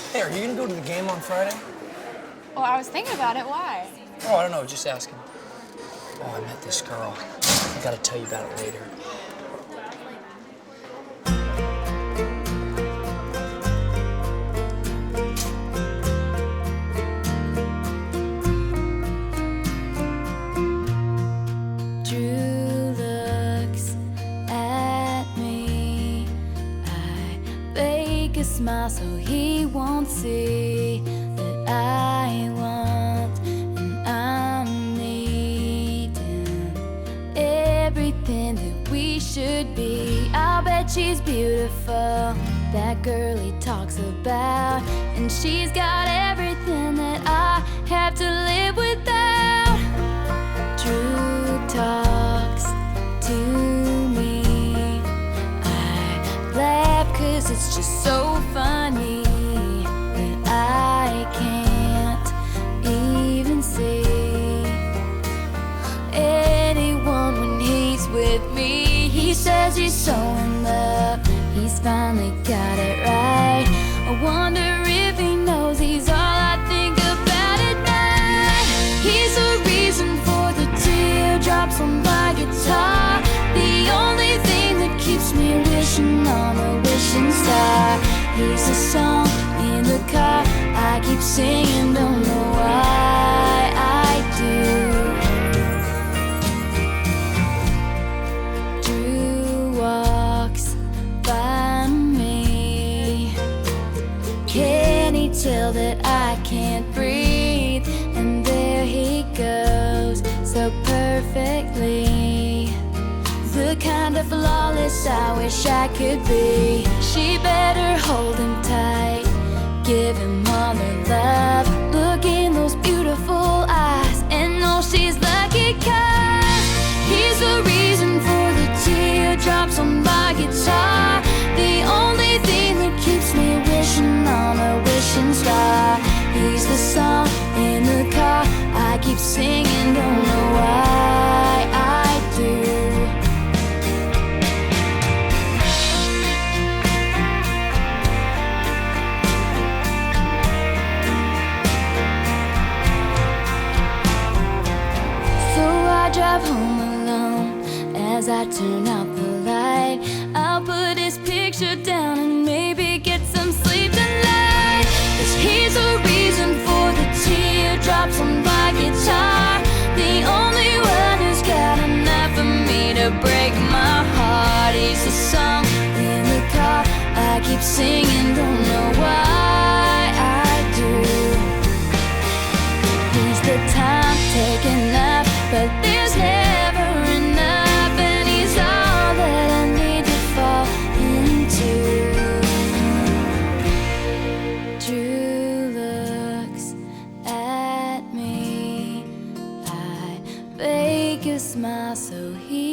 Hey, are you gonna go to the game on Friday? Well, I was thinking about it. Why? Oh, I don't know, just asking. Oh, I met this girl. I gotta tell you about it later. Drew looks at me. I fake a smile so he won't see that I want and I'm needing everything that we should be. I'll bet she's beautiful, that girl he talks about, and she's got everything that I have to live without. Drew talks to me. I laugh 'cause it's just so funny that I can't even see anyone when he's with me. He says he's so in love, he's finally got it right. I wonder if he knows he's all I think about at night. He's the reason for the teardrops on my guitar, the only thing that keeps me wishing on a wishing star. He's the song in the car I keep singing, don't know why I do. Drew walks by me. Can he tell that I can't breathe? And there he goes, so perfectly, the kind of flawless I wish I could be. She better hold him tight, give him all her love. Look in those beautiful eyes and know she's lucky 'cause he's the reason for the teardrops on my guitar, the only thing that keeps me wishing on a wishing star. He's the song in the car I keep singing, don't know why I do. So I drive home alone as I turn out the light. I'll put his picture down and maybe get some sleep tonight, 'cause he's the reason for the teardrops on my guitar, the only one who's got enough for me to break my heart. He's the song in the car I keep singing, don't know why I do. He's the time taken up, but there's never enough, and he's all that I need to fall into. Drew looks at me. I fake a smile so he